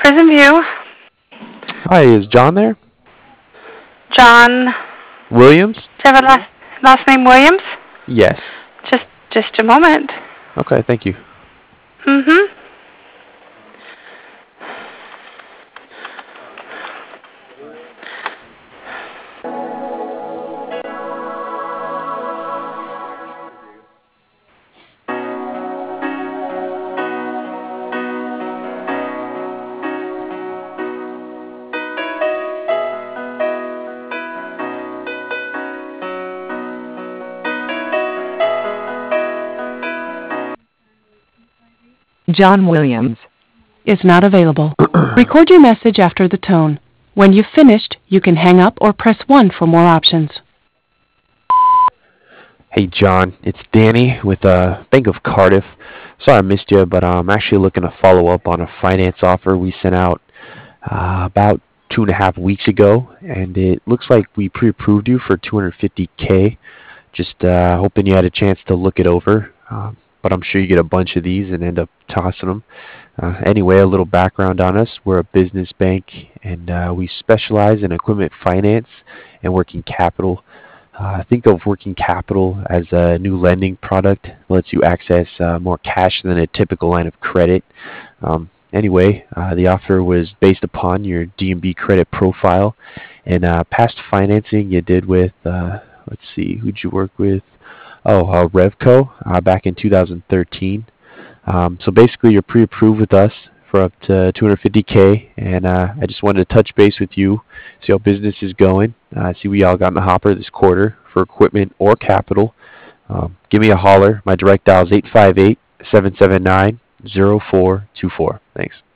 Prison View. Hi, is John there? John. Williams? Do you have a last name Williams? Yes. Just a moment. Okay, thank you. Mm-hmm. John Williams is not available. Record your message after the tone. When you've finished, you can hang up or press 1 for more options. Hey, John, it's Danny with Bank of Cardiff. Sorry I missed you, but I'm actually looking to follow up on a finance offer we sent out about 2.5 weeks ago, and it looks like we pre-approved you for 250K. Just hoping you had a chance to look it over. But I'm sure you get a bunch of these and end up tossing them. Anyway, a little background on us. We're a business bank, and we specialize in equipment finance and working capital. Think of working capital as a new lending product. It lets you access more cash than a typical line of credit. Anyway, the offer was based upon your D&B credit profile and past financing you did with, let's see, who'd you work with? Oh, Revco back in 2013. So basically, you're pre-approved with us for up to 250K, and I just wanted to touch base with you, see how business is going, see what y'all got in the hopper this quarter for equipment or capital. Give me a holler. My direct dial is 858-779-0424. Thanks.